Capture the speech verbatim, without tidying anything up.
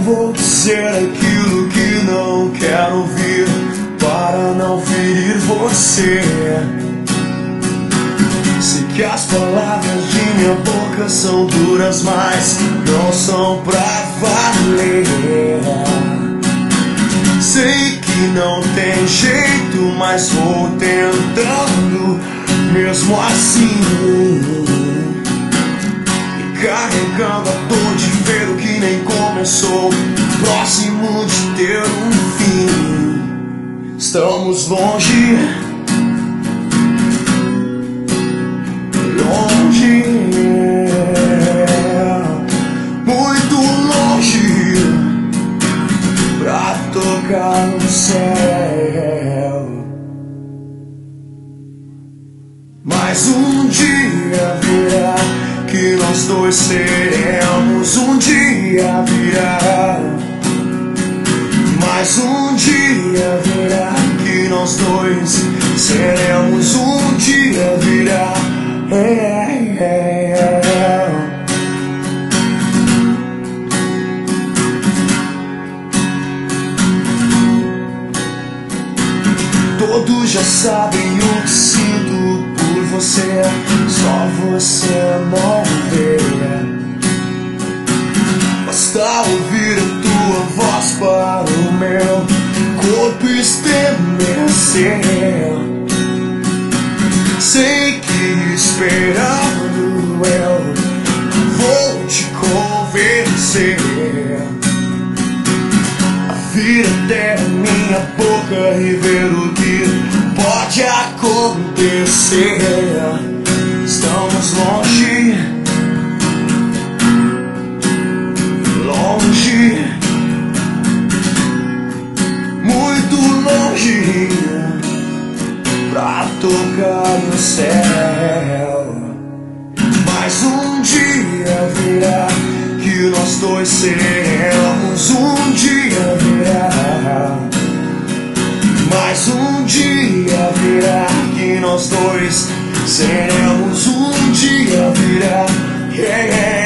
vou dizer aquilo que não quero ouvir para não ferir você. Sei que as palavras de minha boca são duras, mas não são pra valer. Sei que não tem jeito, mas vou tentando mesmo assim, e carregando a dor de ver o que nem começou, próximo de ter um fim. Estamos longe, longe, muito longe, pra tocar no céu. Mas um dia virá que nós dois seremos. Um dia virá. Mas um dia virá que nós dois seremos. Um dia virá. É, é, é. Todos já sabem o que sinto por você, só você não vê. Basta ouvir a tua voz para o meu corpo estremecer. Sei que esperando eu vou te convencer a vir até a minha boca e ver o que pode acontecer. Estamos longe, longe, muito longe, pra tocar no céu. Mas um dia virá que nós dois seremos. Um dia virá. Mas um dia virá que nós dois seremos. Um dia virá. Yeah, yeah.